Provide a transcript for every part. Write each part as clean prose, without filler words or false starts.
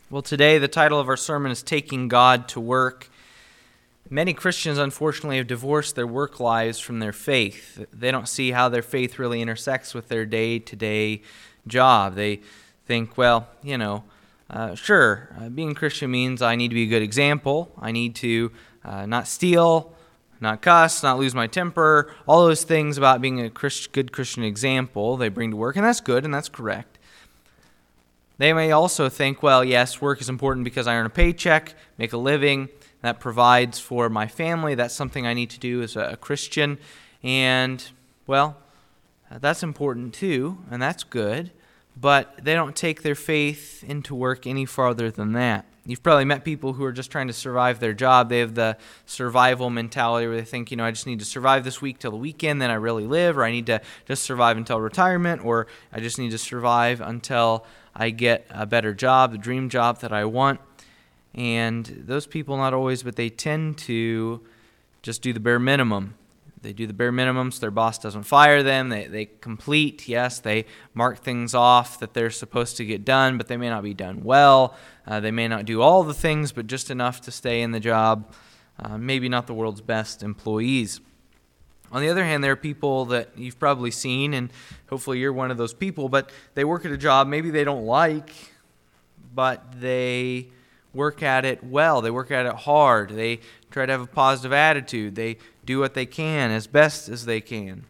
Well, today the title of our sermon is Taking God to Work. Many Christians, unfortunately, have divorced their work lives from their faith. They don't see how their faith really intersects with their day-to-day job. They think, well, sure, being Christian means I need to be a good example. I need to not steal, not cuss, not lose my temper. All those things about being a good Christian example they bring to work, and that's good and that's correct. They may also think, well, yes, work is important because I earn a paycheck, make a living, that provides for my family. That's something I need to do as a Christian. And, well, that's important too, and that's good. But they don't take their faith into work any farther than that. You've probably met people who are just trying to survive their job. They have the survival mentality where they think, I just need to survive this week till the weekend, then I really live, or I need to just survive until retirement, or I just need to survive until I get a better job, the dream job that I want. And those people, not always, but they tend to just do the bare minimum. They do the bare minimum so their boss doesn't fire them. They complete, yes, they mark things off that they're supposed to get done, but they may not be done well. They may not do all the things, but just enough to stay in the job. Maybe not the world's best employees. On the other hand, there are people that you've probably seen, and hopefully you're one of those people, but they work at a job maybe they don't like, but they work at it well. They work at it hard. They try to have a positive attitude. They do what they can as best as they can.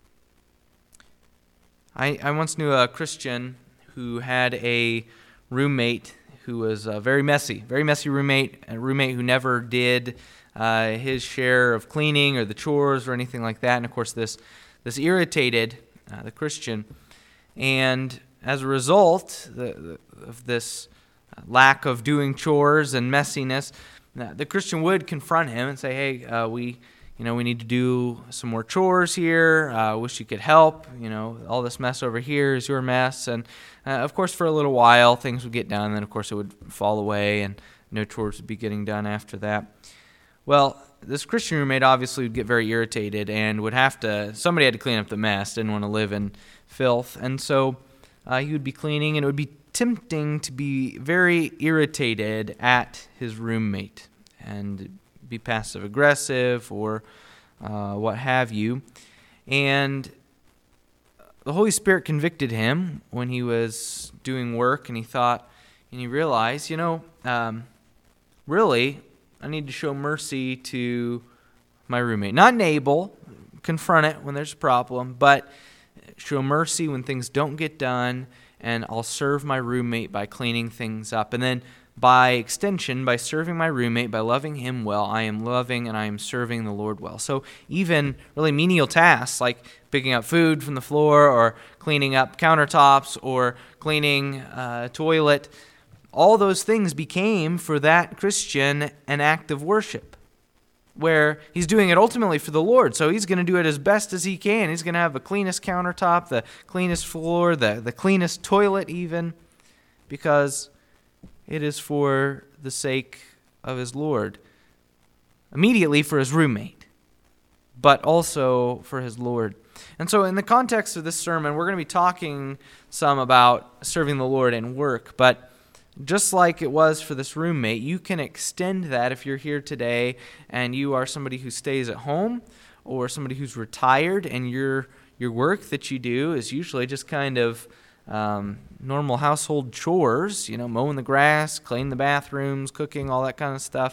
I once knew a Christian who had a roommate who was very messy roommate, a roommate who never did his share of cleaning or the chores or anything like that. And of course, this irritated the Christian. And as a result of this lack of doing chores and messiness, the Christian would confront him and say, "Hey, we need to do some more chores here. Wish you could help. All this mess over here is your mess." And of course, for a little while, things would get done. And then, of course, it would fall away, and no chores would be getting done after that. Well, this Christian roommate obviously would get very irritated and somebody had to clean up the mess, didn't want to live in filth. And so he would be cleaning, and it would be tempting to be very irritated at his roommate and be passive-aggressive or what have you. And the Holy Spirit convicted him when he was doing work, and he thought, and he realized, really, I need to show mercy to my roommate. Not Nabal, confront it when there's a problem, but show mercy when things don't get done, and I'll serve my roommate by cleaning things up. And then by extension, by serving my roommate, by loving him well, I am loving and I am serving the Lord well. So even really menial tasks like picking up food from the floor or cleaning up countertops or cleaning a toilet, all those things became for that Christian an act of worship, where he's doing it ultimately for the Lord. So he's going to do it as best as he can. He's going to have the cleanest countertop, the cleanest floor, the cleanest toilet even, because it is for the sake of his Lord. Immediately for his roommate, but also for his Lord. And so in the context of this sermon, we're going to be talking some about serving the Lord in work, but just like it was for this roommate, you can extend that if you're here today and you are somebody who stays at home or somebody who's retired and your work that you do is usually just kind of normal household chores, mowing the grass, cleaning the bathrooms, cooking, all that kind of stuff.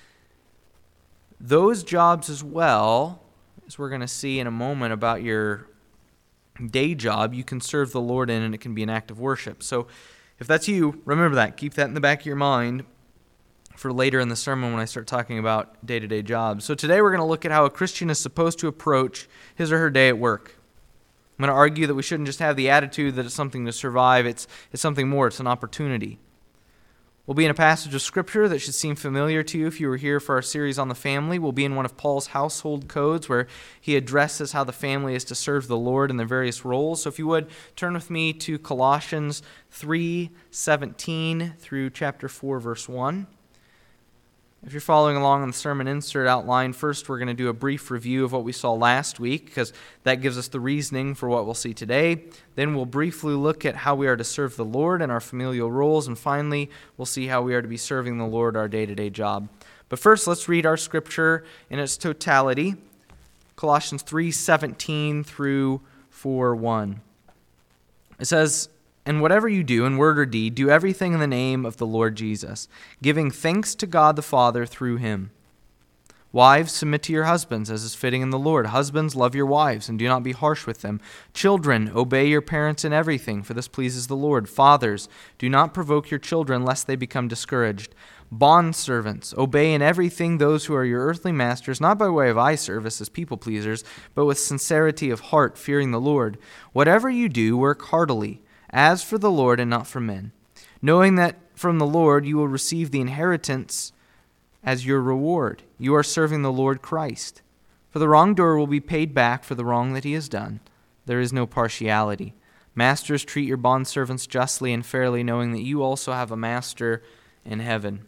Those jobs as well, as we're going to see in a moment about your day job, you can serve the Lord in, and it can be an act of worship. So if that's you, remember that. Keep that in the back of your mind for later in the sermon when I start talking about day-to-day jobs. So today we're going to look at how a Christian is supposed to approach his or her day at work. I'm going to argue that we shouldn't just have the attitude that it's something to survive. It's something more. It's an opportunity. We'll be in a passage of Scripture that should seem familiar to you if you were here for our series on the family. We'll be in one of Paul's household codes where he addresses how the family is to serve the Lord in their various roles. So if you would, turn with me to Colossians 3:17 through chapter 4, verse 1. If you're following along on the sermon insert outline, first we're going to do a brief review of what we saw last week, because that gives us the reasoning for what we'll see today. Then we'll briefly look at how we are to serve the Lord and our familial roles, and finally we'll see how we are to be serving the Lord our day-to-day job. But first, let's read our scripture in its totality, Colossians 3:17 through 4:1. It says, "And whatever you do in word or deed, do everything in the name of the Lord Jesus, giving thanks to God the Father through him. Wives, submit to your husbands, as is fitting in the Lord. Husbands, love your wives, and do not be harsh with them. Children, obey your parents in everything, for this pleases the Lord. Fathers, do not provoke your children, lest they become discouraged. Bondservants, obey in everything those who are your earthly masters, not by way of eye service as people pleasers, but with sincerity of heart, fearing the Lord. Whatever you do, work heartily, as for the Lord and not for men, knowing that from the Lord you will receive the inheritance as your reward. You are serving the Lord Christ. For the wrongdoer will be paid back for the wrong that he has done. There is no partiality. Masters, treat your bondservants justly and fairly, knowing that you also have a master in heaven."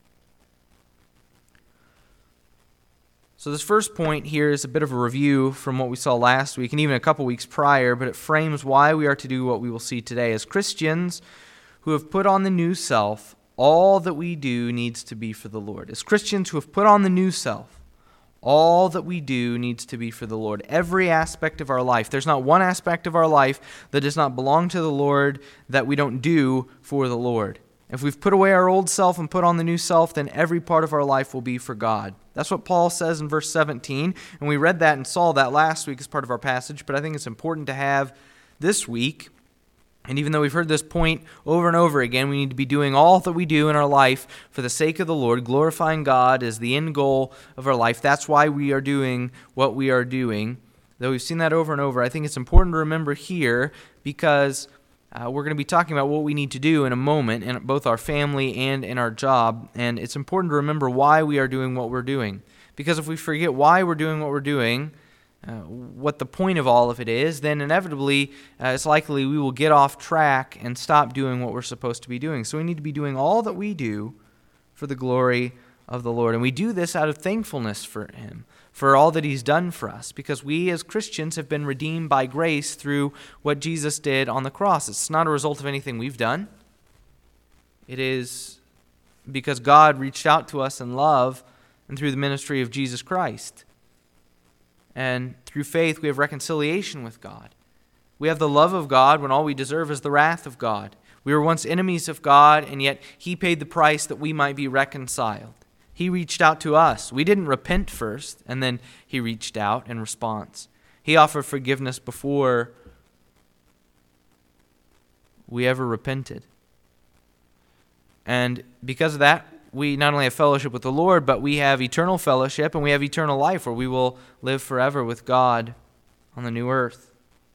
So this first point here is a bit of a review from what we saw last week and even a couple weeks prior, but it frames why we are to do what we will see today. As Christians who have put on the new self, all that we do needs to be for the Lord. As Christians who have put on the new self, all that we do needs to be for the Lord. Every aspect of our life. There's not one aspect of our life that does not belong to the Lord that we don't do for the Lord. If we've put away our old self and put on the new self, then every part of our life will be for God. That's what Paul says in verse 17, and we read that and saw that last week as part of our passage, but I think it's important to have this week. And even though we've heard this point over and over again, we need to be doing all that we do in our life for the sake of the Lord. Glorifying God is the end goal of our life. That's why we are doing what we are doing. Though we've seen that over and over, I think it's important to remember here because we're going to be talking about what we need to do in a moment in both our family and in our job. And it's important to remember why we are doing what we're doing. Because if we forget why we're doing what we're doing, what the point of all of it is, then inevitably it's likely we will get off track and stop doing what we're supposed to be doing. So we need to be doing all that we do for the glory of the Lord. And we do this out of thankfulness for him, for all that he's done for us, because we as Christians have been redeemed by grace through what Jesus did on the cross. It's not a result of anything we've done. It is because God reached out to us in love and through the ministry of Jesus Christ. And through faith, we have reconciliation with God. We have the love of God when all we deserve is the wrath of God. We were once enemies of God, and yet he paid the price that we might be reconciled. He reached out to us. We didn't repent first, and then he reached out in response. He offered forgiveness before we ever repented. And because of that, we not only have fellowship with the Lord, but we have eternal fellowship and we have eternal life where we will live forever with God on the new earth.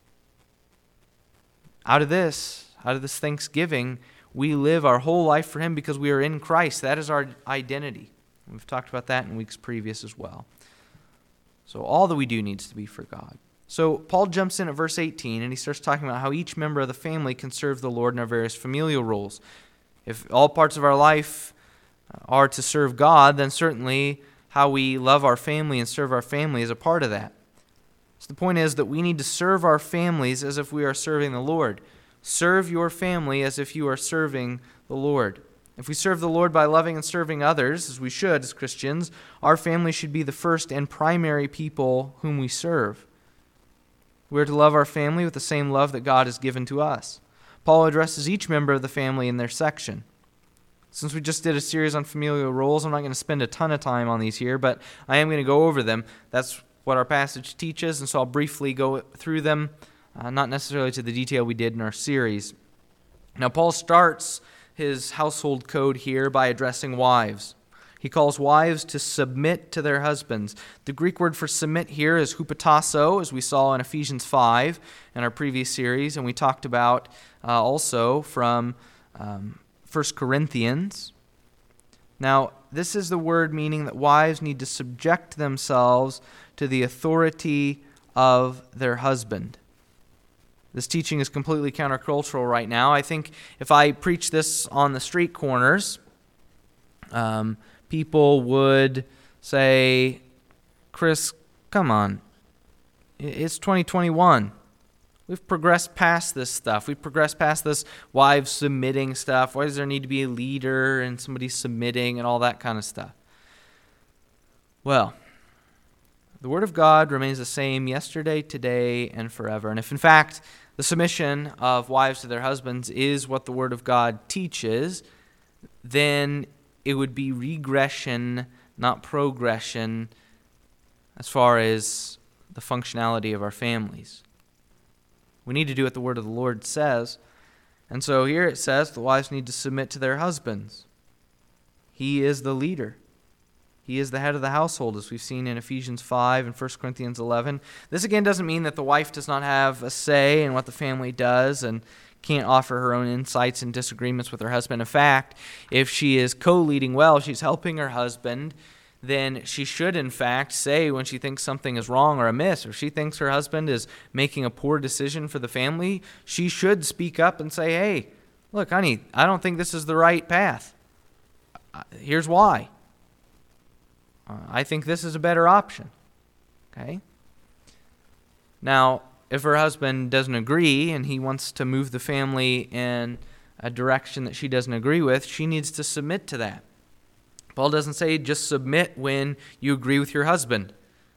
Out of this thanksgiving, we live our whole life for him because we are in Christ. That is our identity. We've talked about that in weeks previous as well. So all that we do needs to be for God. So Paul jumps in at verse 18 and he starts talking about how each member of the family can serve the Lord in our various familial roles. If all parts of our life are to serve God, then certainly how we love our family and serve our family is a part of that. So the point is that we need to serve our families as if we are serving the Lord. Serve your family as if you are serving the Lord. If we serve the Lord by loving and serving others, as we should as Christians, our family should be the first and primary people whom we serve. We are to love our family with the same love that God has given to us. Paul addresses each member of the family in their section. Since we just did a series on familial roles, I'm not going to spend a ton of time on these here, but I am going to go over them. That's what our passage teaches, and so I'll briefly go through them, not necessarily to the detail we did in our series. Now, Paul starts his household code here by addressing wives. He calls wives to submit to their husbands. The Greek word for submit here is hupotasso, as we saw in Ephesians 5 in our previous series, and we talked about also from 1 Corinthians. Now, this is the word meaning that wives need to subject themselves to the authority of their husband. This teaching is completely countercultural right now. I think if I preach this on the street corners, people would say, Chris, come on. It's 2021. We've progressed past this stuff. We've progressed past this wives submitting stuff. Why does there need to be a leader and somebody submitting and all that kind of stuff? Well, the Word of God remains the same yesterday, today, and forever. And if, in fact, the submission of wives to their husbands is what the Word of God teaches, then it would be regression, not progression, as far as the functionality of our families. We need to do what the Word of the Lord says. And so here it says the wives need to submit to their husbands. He is the leader. He is the head of the household, as we've seen in Ephesians 5 and 1 Corinthians 11. This again doesn't mean that the wife does not have a say in what the family does and can't offer her own insights and disagreements with her husband. In fact, if she is co-leading well, she's helping her husband, then she should, in fact, say when she thinks something is wrong or amiss, or if she thinks her husband is making a poor decision for the family, she should speak up and say, hey, look, honey, I don't think this is the right path. Here's why. I think this is a better option. Okay? Now, if her husband doesn't agree and he wants to move the family in a direction that she doesn't agree with, she needs to submit to that. Paul doesn't say just submit when you agree with your husband.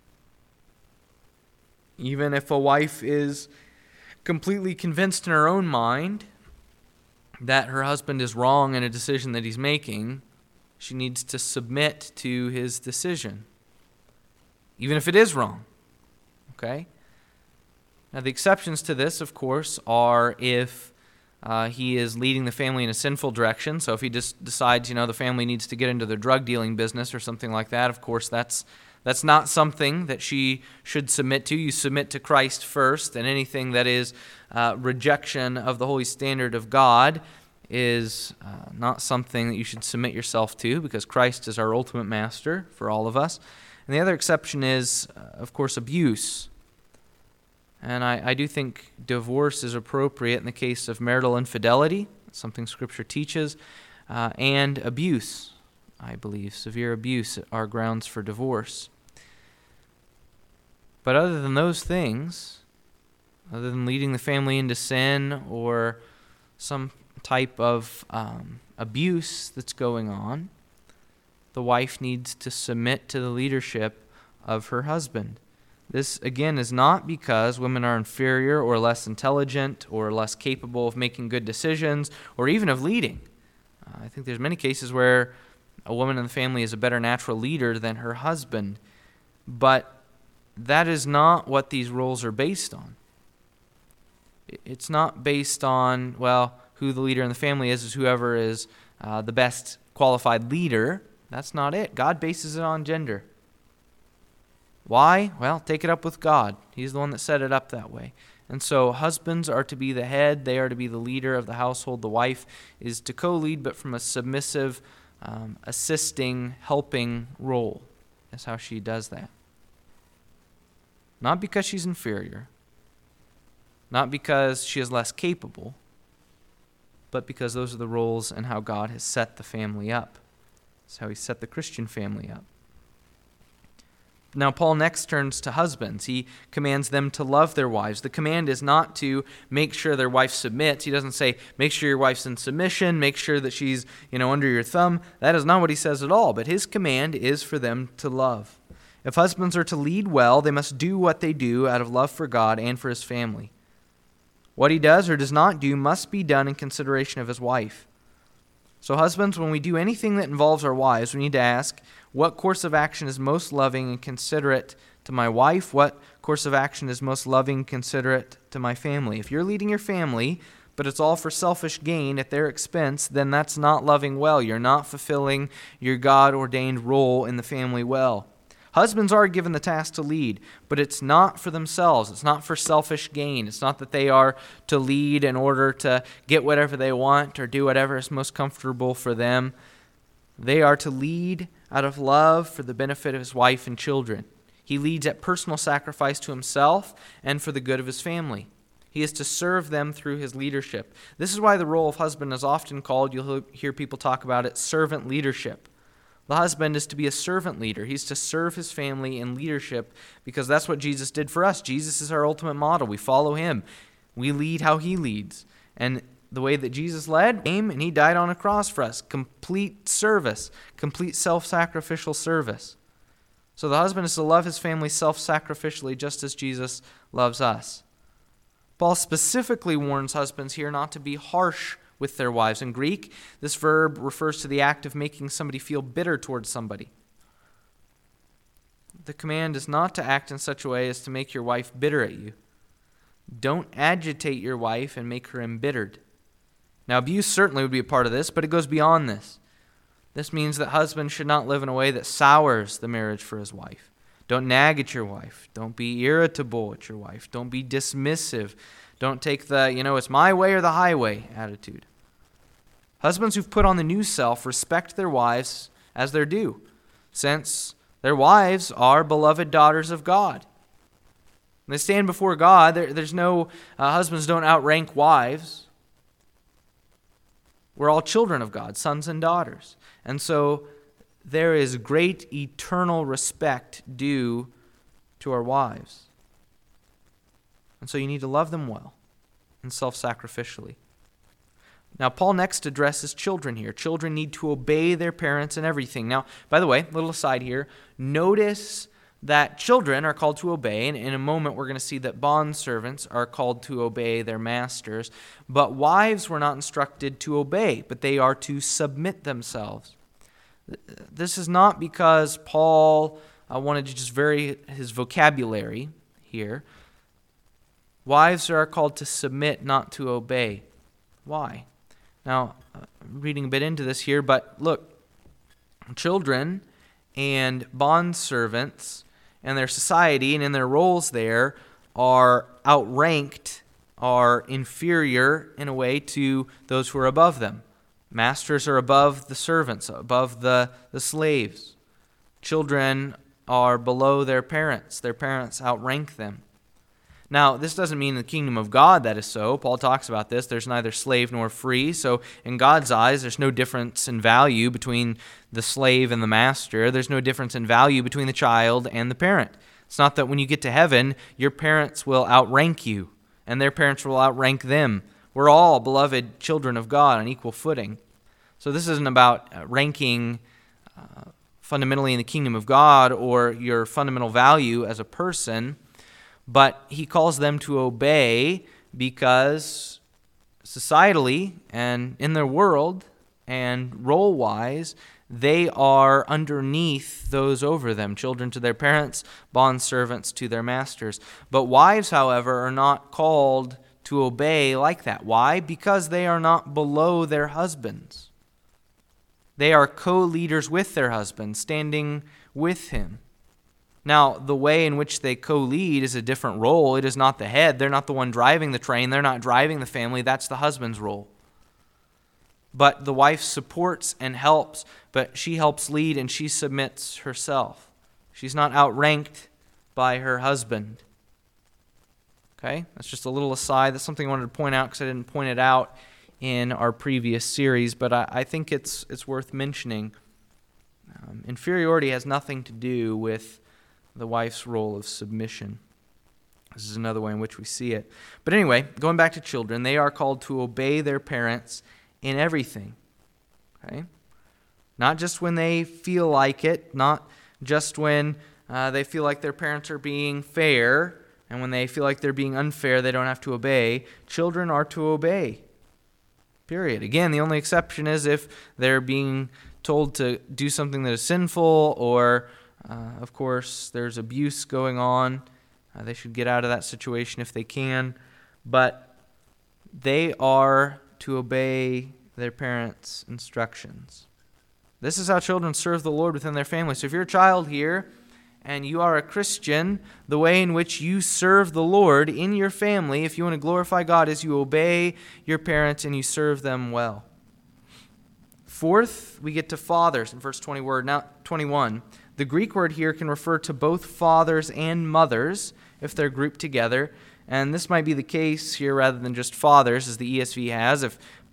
Even if a wife is completely convinced in her own mind that her husband is wrong in a decision that he's making, she needs to submit to his decision, even if it is wrong. Okay? Now, the exceptions to this, of course, are if he is leading the family in a sinful direction. So if he just decides, the family needs to get into the drug dealing business or something like that, of course, that's not something that she should submit to. You submit to Christ first, and anything that is rejection of the holy standard of God is not something that you should submit yourself to, because Christ is our ultimate master for all of us. And the other exception is, of course, abuse. And I do think divorce is appropriate in the case of marital infidelity, something Scripture teaches, and abuse. I believe severe abuse are grounds for divorce. But other than those things, other than leading the family into sin or some type of abuse that's going on, the wife needs to submit to the leadership of her husband. This, again, is not because women are inferior or less intelligent or less capable of making good decisions or even of leading. I think there's many cases where a woman in the family is a better natural leader than her husband, but that is not what these roles are based on. It's not based on, who the leader in the family is whoever is the best qualified leader. That's not it. God bases it on gender. Why? Well, take it up with God. He's the one that set it up that way. And so husbands are to be the head. They are to be the leader of the household. The wife is to co-lead, but from a submissive, assisting, helping role. That's how she does that. Not because she's inferior. Not because she is less capable, but because those are the roles and how God has set the family up. That's how he set the Christian family up. Now, Paul next turns to husbands. He commands them to love their wives. The command is not to make sure their wife submits. He doesn't say, make sure your wife's in submission, make sure that she's, under your thumb. That is not what he says at all. But his command is for them to love. If husbands are to lead well, they must do what they do out of love for God and for his family. What he does or does not do must be done in consideration of his wife. So husbands, when we do anything that involves our wives, we need to ask, what course of action is most loving and considerate to my wife? What course of action is most loving and considerate to my family? If you're leading your family, but it's all for selfish gain at their expense, then that's not loving well. You're not fulfilling your God-ordained role in the family well. Husbands are given the task to lead, but it's not for themselves. It's not for selfish gain. It's not that they are to lead in order to get whatever they want or do whatever is most comfortable for them. They are to lead out of love for the benefit of his wife and children. He leads at personal sacrifice to himself and for the good of his family. He is to serve them through his leadership. This is why the role of husband is often called, you'll hear people talk about it, servant leadership. The husband is to be a servant leader. He's to serve his family in leadership because that's what Jesus did for us. Jesus is our ultimate model. We follow him. We lead how he leads. And the way that Jesus led, came and he died on a cross for us. Complete service, complete self-sacrificial service. So the husband is to love his family self-sacrificially just as Jesus loves us. Paul specifically warns husbands here not to be harsh with their wives. In Greek, this verb refers to the act of making somebody feel bitter towards somebody. The command is not to act in such a way as to make your wife bitter at you. Don't agitate your wife and make her embittered. Now, abuse certainly would be a part of this, but it goes beyond this. This means that husbands should not live in a way that sours the marriage for his wife. Don't nag at your wife. Don't be irritable at your wife. Don't be dismissive. Don't take the, it's my way or the highway attitude. Husbands who've put on the new self respect their wives as their due, since their wives are beloved daughters of God. When they stand before God, there's no, husbands don't outrank wives. We're all children of God, sons and daughters. And so there is great eternal respect due to our wives. And so you need to love them well and self-sacrificially. Now, Paul next addresses children here. Children need to obey their parents in everything. Now, by the way, little aside here, notice that children are called to obey, and in a moment we're going to see that bondservants are called to obey their masters. But wives were not instructed to obey, but they are to submit themselves. This is not because Paul wanted to just vary his vocabulary here. Wives are called to submit, not to obey. Why? Now, reading a bit into this here, but look, children and bondservants and their society and in their roles there are outranked, are inferior in a way to those who are above them. Masters are above the servants, above the slaves. Children are below their parents. Their parents outrank them. Now, this doesn't mean in the kingdom of God that is so. Paul talks about this. There's neither slave nor free. So in God's eyes, there's no difference in value between the slave and the master. There's no difference in value between the child and the parent. It's not that when you get to heaven, your parents will outrank you and their parents will outrank them. We're all beloved children of God on equal footing. So this isn't about ranking fundamentally in the kingdom of God or your fundamental value as a person, but he calls them to obey because societally and in their world and role-wise, they are underneath those over them, children to their parents, bondservants to their masters. But wives, however, are not called to obey like that. Why? Because they are not below their husbands. They are co-leaders with their husband, standing with him. Now, the way in which they co-lead is a different role. It is not the head. They're not the one driving the train. They're not driving the family. That's the husband's role. But the wife supports and helps, but she helps lead and she submits herself. She's not outranked by her husband. Okay? That's just a little aside. That's something I wanted to point out because I didn't point it out in our previous series, but I think it's worth mentioning. Inferiority has nothing to do with the wife's role of submission. This is another way in which we see it. But anyway, going back to children, they are called to obey their parents in everything. Okay? Not just when they feel like it, not just when they feel like their parents are being fair, and when they feel like they're being unfair, they don't have to obey. Children are to obey. Period. Again, the only exception is if they're being told to do something that is sinful or of course, there's abuse going on. They should get out of that situation if they can. But they are to obey their parents' instructions. This is how children serve the Lord within their family. So if you're a child here and you are a Christian, the way in which you serve the Lord in your family, if you want to glorify God, is you obey your parents and you serve them well. Fourth, we get to fathers in verse 21. The Greek word here can refer to both fathers and mothers if they're grouped together. And this might be the case here rather than just fathers, as the ESV has. If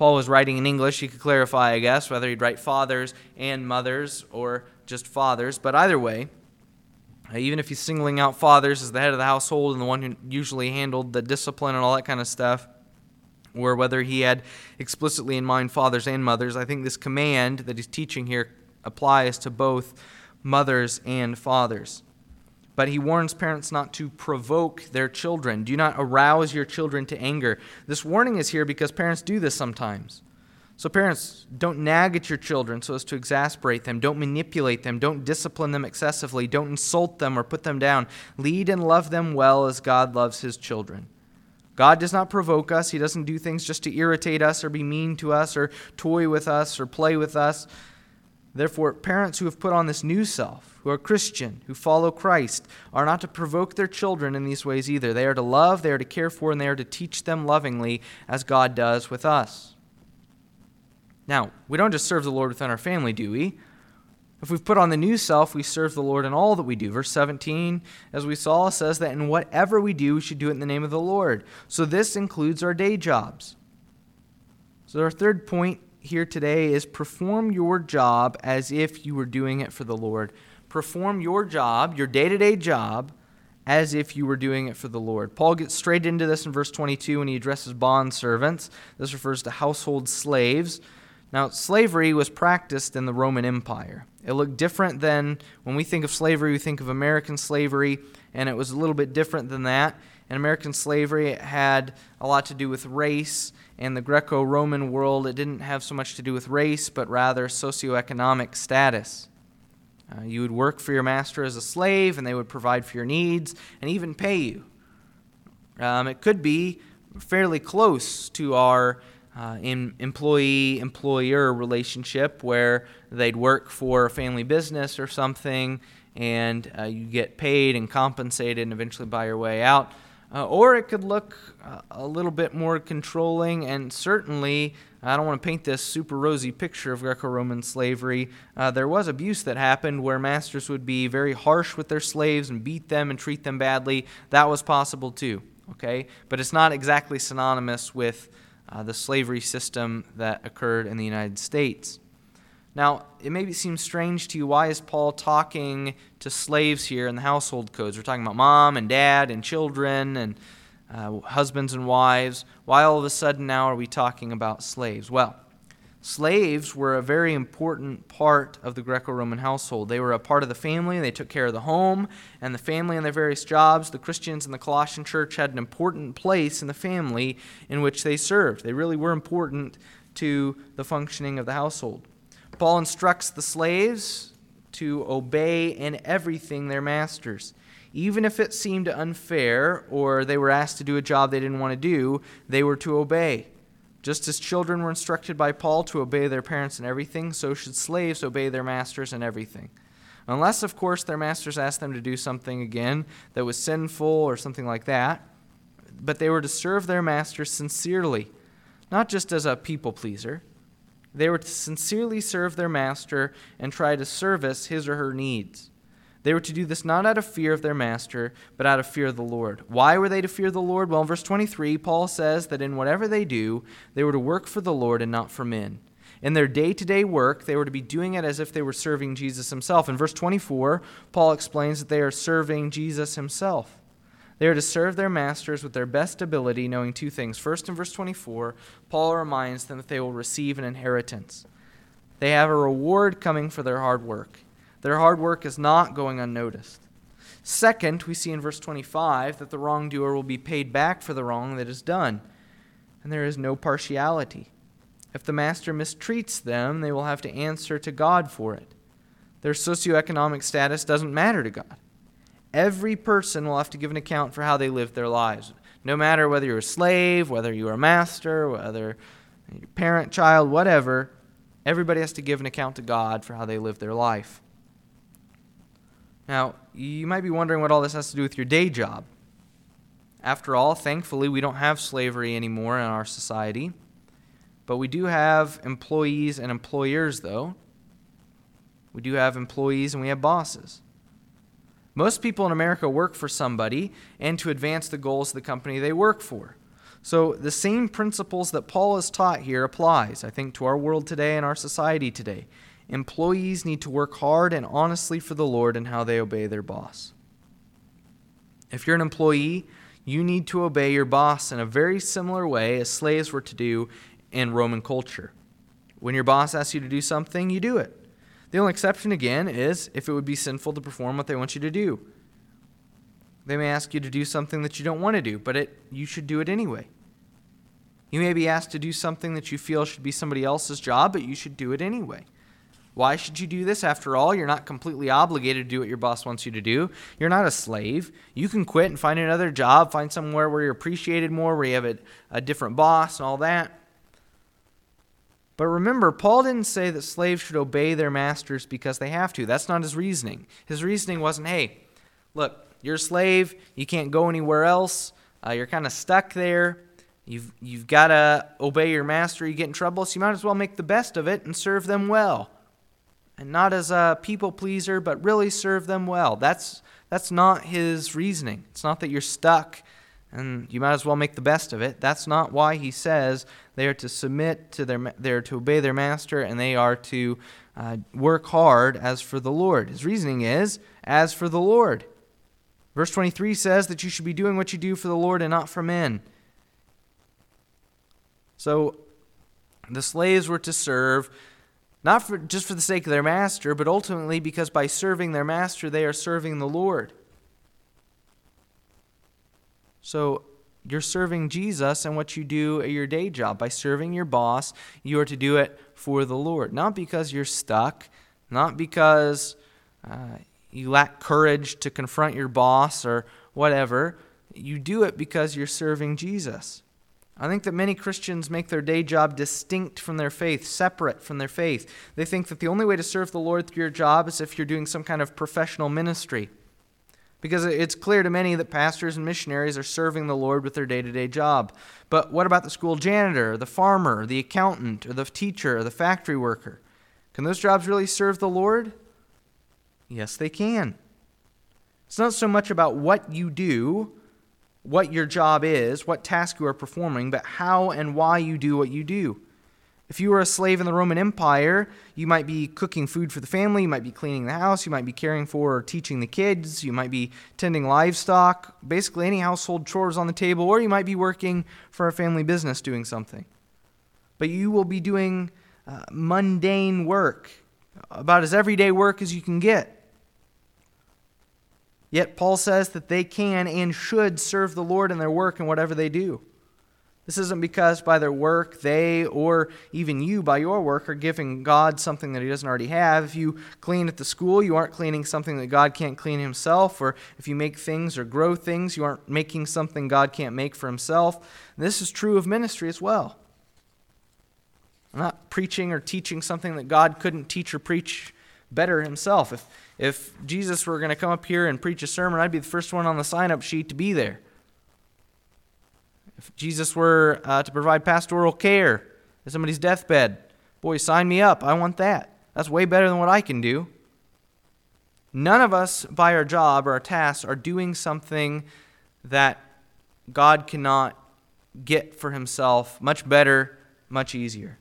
Paul was writing in English. He could clarify, I guess, whether he'd write fathers and mothers or just fathers. But either way, even if he's singling out fathers as the head of the household and the one who usually handled the discipline and all that kind of stuff, or whether he had explicitly in mind fathers and mothers, I think this command that he's teaching here applies to both mothers and fathers. But he warns parents not to provoke their children. Do not arouse your children to anger. This warning is here because parents do this sometimes. So parents, don't nag at your children so as to exasperate them. Don't manipulate them. Don't discipline them excessively. Don't insult them or put them down. Lead and love them well as God loves his children. God does not provoke us. He doesn't do things just to irritate us or be mean to us or toy with us or play with us. Therefore, parents who have put on this new self, who are Christian, who follow Christ, are not to provoke their children in these ways either. They are to love, they are to care for, and they are to teach them lovingly as God does with us. Now, we don't just serve the Lord within our family, do we? If we've put on the new self, we serve the Lord in all that we do. Verse 17, as we saw, says that in whatever we do, we should do it in the name of the Lord. So this includes our day jobs. So our third point here today is perform your job as if you were doing it for the Lord. Perform your job, your day-to-day job, as if you were doing it for the Lord. Paul gets straight into this in verse 22 when he addresses bond servants. This refers to household slaves. Now, slavery was practiced in the Roman Empire. It looked different than, when we think of slavery, we think of American slavery, and it was a little bit different than that. In American slavery, it had a lot to do with race. In the Greco-Roman world, it didn't have so much to do with race, but rather socioeconomic status. You would work for your master as a slave, and they would provide for your needs and even pay you. It could be fairly close to our employee-employer relationship where they'd work for a family business or something, and you get paid and compensated and eventually buy your way out. Or it could look a little bit more controlling, and certainly, I don't want to paint this super rosy picture of Greco-Roman slavery. There was abuse that happened where masters would be very harsh with their slaves and beat them and treat them badly. That was possible too, okay? But it's not exactly synonymous with the slavery system that occurred in the United States. Now, it maybe seems strange to you, why is Paul talking to slaves here in the household codes? We're talking about mom and dad and children and husbands and wives. Why all of a sudden now are we talking about slaves? Well, slaves were a very important part of the Greco-Roman household. They were a part of the family. They took care of the home and the family and their various jobs. The Christians in the Colossian church had an important place in the family in which they served. They really were important to the functioning of the household. Paul instructs the slaves to obey in everything their masters. Even if it seemed unfair or they were asked to do a job they didn't want to do, they were to obey. Just as children were instructed by Paul to obey their parents in everything, so should slaves obey their masters in everything. Unless, of course, their masters asked them to do something again that was sinful or something like that. But they were to serve their masters sincerely, not just as a people pleaser. They were to sincerely serve their master and try to service his or her needs. They were to do this not out of fear of their master, but out of fear of the Lord. Why were they to fear the Lord? Well, in verse 23, Paul says that in whatever they do, they were to work for the Lord and not for men. In their day-to-day work, they were to be doing it as if they were serving Jesus himself. In verse 24, Paul explains that they are serving Jesus himself. They are to serve their masters with their best ability, knowing two things. First, in verse 24, Paul reminds them that they will receive an inheritance. They have a reward coming for their hard work. Their hard work is not going unnoticed. Second, we see in verse 25 that the wrongdoer will be paid back for the wrong that is done. And there is no partiality. If the master mistreats them, they will have to answer to God for it. Their socioeconomic status doesn't matter to God. Every person will have to give an account for how they lived their lives. No matter whether you're a slave, whether you're a master, whether you're parent, child, whatever, everybody has to give an account to God for how they lived their life. Now, you might be wondering what all this has to do with your day job. After all, thankfully, we don't have slavery anymore in our society. But we do have employees and employers, though. We do have employees and we have bosses. Most people in America work for somebody and to advance the goals of the company they work for. So the same principles that Paul has taught here applies, I think, to our world today and our society today. Employees need to work hard and honestly for the Lord in how they obey their boss. If you're an employee, you need to obey your boss in a very similar way as slaves were to do in Roman culture. When your boss asks you to do something, you do it. The only exception, again, is if it would be sinful to perform what they want you to do. They may ask you to do something that you don't want to do, but you should do it anyway. You may be asked to do something that you feel should be somebody else's job, but you should do it anyway. Why should you do this? After all, you're not completely obligated to do what your boss wants you to do. You're not a slave. You can quit and find another job, find somewhere where you're appreciated more, where you have a different boss and all that. But remember, Paul didn't say that slaves should obey their masters because they have to. That's not his reasoning. His reasoning wasn't, hey, look, you're a slave, you can't go anywhere else, you're kind of stuck there, you've got to obey your master, you get in trouble, so you might as well make the best of it and serve them well. And not as a people pleaser, but really serve them well. That's not his reasoning. It's not that you're stuck and you might as well make the best of it. That's not why he says they are to submit to they are to obey their master, and they are to work hard as for the Lord. His reasoning is, as for the Lord. Verse 23 says that you should be doing what you do for the Lord and not for men. So the slaves were to serve not just for the sake of their master, but ultimately because by serving their master, they are serving the Lord. So you're serving Jesus in what you do at your day job. By serving your boss, you are to do it for the Lord. Not because you're stuck, not because you lack courage to confront your boss or whatever. You do it because you're serving Jesus. I think that many Christians make their day job distinct from their faith, separate from their faith. They think that the only way to serve the Lord through your job is if you're doing some kind of professional ministry. Because it's clear to many that pastors and missionaries are serving the Lord with their day-to-day job. But what about the school janitor, the farmer, the accountant, or the teacher, or the factory worker? Can those jobs really serve the Lord? Yes, they can. It's not so much about what you do, what your job is, what task you are performing, but how and why you do what you do. If you were a slave in the Roman Empire, you might be cooking food for the family, you might be cleaning the house, you might be caring for or teaching the kids, you might be tending livestock, basically any household chores on the table, or you might be working for a family business doing something. But you will be doing mundane work, about as everyday work as you can get. Yet Paul says that they can and should serve the Lord in their work and whatever they do. This isn't because by their work, they or even you by your work are giving God something that he doesn't already have. If you clean at the school, you aren't cleaning something that God can't clean himself. Or if you make things or grow things, you aren't making something God can't make for himself. And this is true of ministry as well. I'm not preaching or teaching something that God couldn't teach or preach better himself. If Jesus were going to come up here and preach a sermon, I'd be the first one on the sign-up sheet to be there. If Jesus were to provide pastoral care at somebody's deathbed, boy, sign me up. I want that. That's way better than what I can do. None of us, by our job or our tasks, are doing something that God cannot get for himself much better, much easier.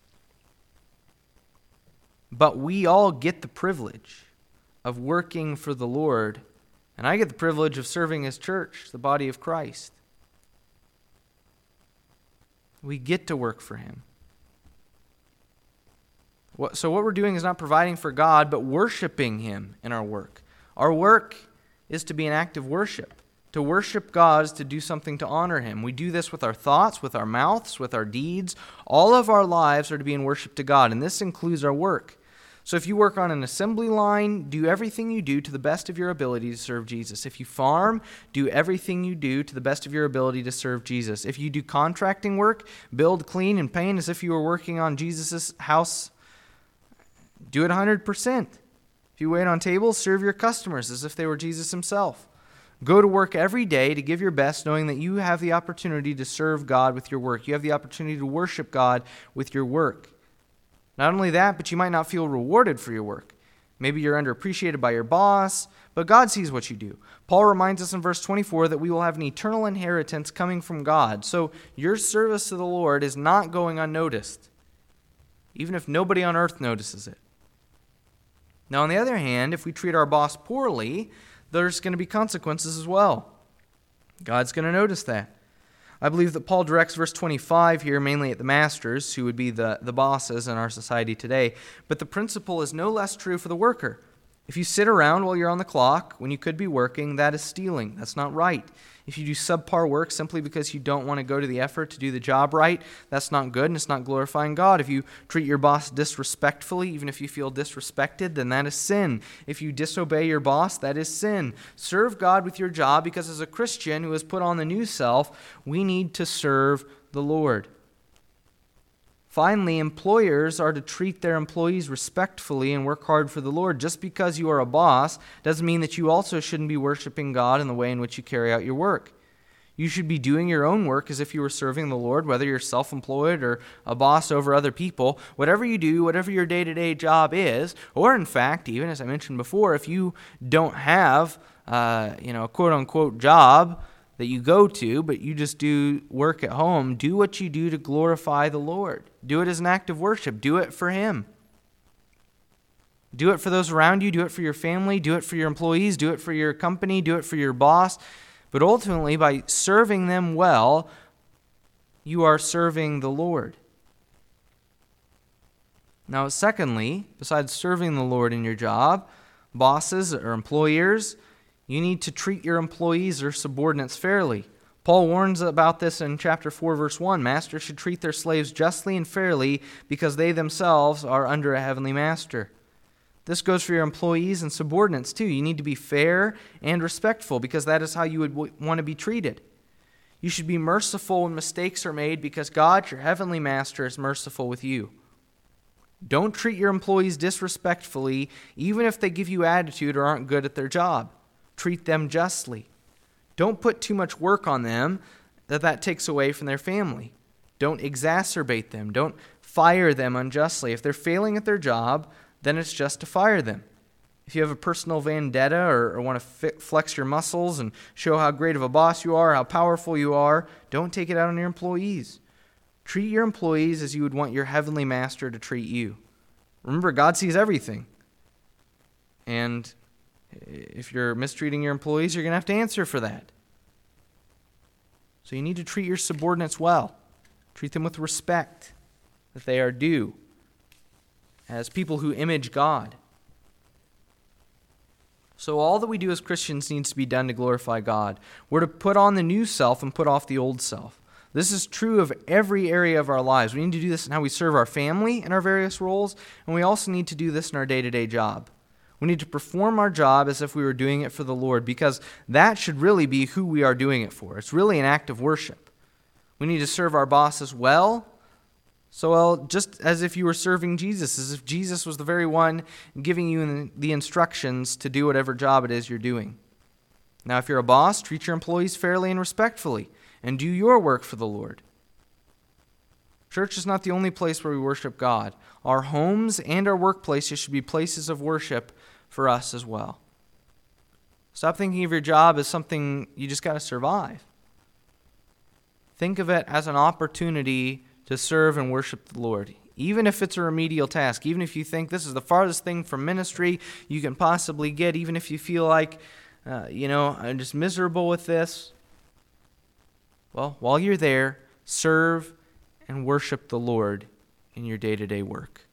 But we all get the privilege of working for the Lord, and I get the privilege of serving his church, the body of Christ. We get to work for him. So what we're doing is not providing for God, but worshiping him in our work. Our work is to be an act of worship. To worship God is to do something to honor him. We do this with our thoughts, with our mouths, with our deeds. All of our lives are to be in worship to God, and this includes our work. So if you work on an assembly line, do everything you do to the best of your ability to serve Jesus. If you farm, do everything you do to the best of your ability to serve Jesus. If you do contracting work, build, clean, and paint as if you were working on Jesus' house, do it 100%. If you wait on tables, serve your customers as if they were Jesus himself. Go to work every day to give your best, knowing that you have the opportunity to serve God with your work. You have the opportunity to worship God with your work. Not only that, but you might not feel rewarded for your work. Maybe you're underappreciated by your boss, but God sees what you do. Paul reminds us in verse 24 that we will have an eternal inheritance coming from God. So your service to the Lord is not going unnoticed, even if nobody on earth notices it. Now, on the other hand, if we treat our boss poorly, there's going to be consequences as well. God's going to notice that. I believe that Paul directs verse 25 here mainly at the masters, who would be the bosses in our society today. But the principle is no less true for the worker. If you sit around while you're on the clock when you could be working, that is stealing. That's not right. If you do subpar work simply because you don't want to go to the effort to do the job right, that's not good and it's not glorifying God. If you treat your boss disrespectfully, even if you feel disrespected, then that is sin. If you disobey your boss, that is sin. Serve God with your job, because as a Christian who has put on the new self, we need to serve the Lord. Finally, employers are to treat their employees respectfully and work hard for the Lord. Just because you are a boss doesn't mean that you also shouldn't be worshiping God in the way in which you carry out your work. You should be doing your own work as if you were serving the Lord, whether you're self-employed or a boss over other people. Whatever you do, whatever your day-to-day job is, or in fact, even as I mentioned before, if you don't have a quote-unquote job that you go to, but you just do work at home, do what you do to glorify the Lord. Do it as an act of worship. Do it for Him. Do it for those around you. Do it for your family. Do it for your employees. Do it for your company. Do it for your boss. But ultimately, by serving them well, you are serving the Lord. Now, secondly, besides serving the Lord in your job, bosses or employers, you need to treat your employees or subordinates fairly. Paul warns about this in chapter 4, verse 1. Masters should treat their slaves justly and fairly because they themselves are under a heavenly master. This goes for your employees and subordinates too. You need to be fair and respectful because that is how you would want to be treated. You should be merciful when mistakes are made because God, your heavenly master, is merciful with you. Don't treat your employees disrespectfully, even if they give you attitude or aren't good at their job. Treat them justly. Don't put too much work on them that takes away from their family. Don't exacerbate them. Don't fire them unjustly. If they're failing at their job, then it's just to fire them. If you have a personal vendetta or want to flex your muscles and show how great of a boss you are, how powerful you are, don't take it out on your employees. Treat your employees as you would want your heavenly master to treat you. Remember, God sees everything. And if you're mistreating your employees, you're going to have to answer for that. So you need to treat your subordinates well. Treat them with respect that they are due as people who image God. So all that we do as Christians needs to be done to glorify God. We're to put on the new self and put off the old self. This is true of every area of our lives. We need to do this in how we serve our family in our various roles, and we also need to do this in our day-to-day job. We need to perform our job as if we were doing it for the Lord, because that should really be who we are doing it for. It's really an act of worship. We need to serve our bosses well, just as if you were serving Jesus, as if Jesus was the very one giving you the instructions to do whatever job it is you're doing. Now, if you're a boss, treat your employees fairly and respectfully, and do your work for the Lord. Church is not the only place where we worship God. Our homes and our workplaces should be places of worship for us as well. Stop thinking of your job as something you just got to survive. Think of it as an opportunity to serve and worship the Lord, even if it's a remedial task, even if you think this is the farthest thing from ministry you can possibly get, even if you feel like, I'm just miserable with this. Well, while you're there, serve and worship the Lord in your day-to-day work.